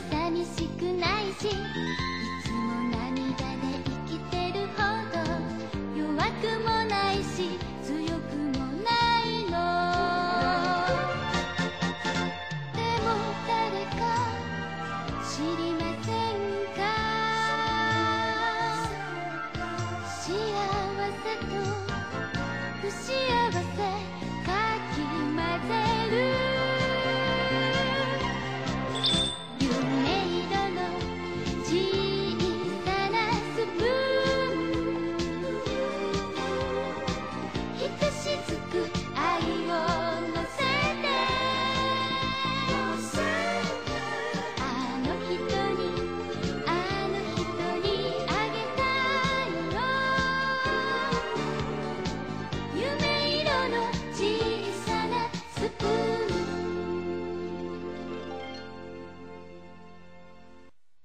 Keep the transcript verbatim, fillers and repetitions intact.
寂しくないし、いつも涙で生きてるほど弱くもないし強くもないの。でも誰か知りませんか、幸せと不幸せ